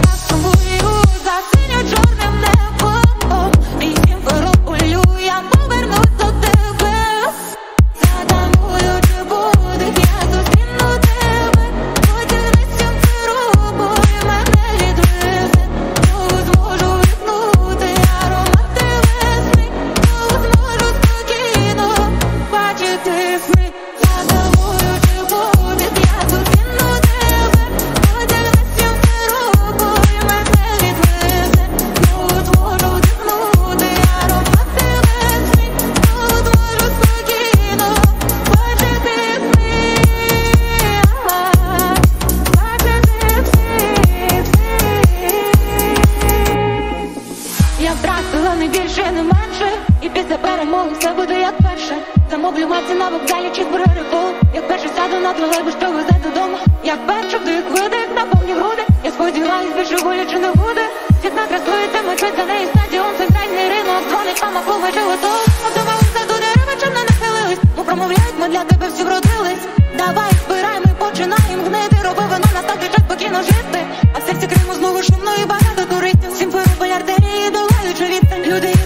не більше, не менше. І після перемоги все буде як перше. Замовлю маці на вокзалі чизбургери фул. Як перше сяду на тролейбус, що везе додому. Як перше вдих, видих, наповні груди. Я сподіваюсь, більше боляче не буде. Світ накрасується, мечуть за неї стадіон. Центральний ринок, дзвонить, мама пол майже готов. Вдома у саду дерева, чим не нахилились. Му промовляють, ми для тебе всі вродились. Давай, збирай, ми починаємо гнити. Роби вино, настав час спокійно жити. А в серці Криму знову шумно і багато туристів. Всім переболь артерії, долаючи відстань. Люди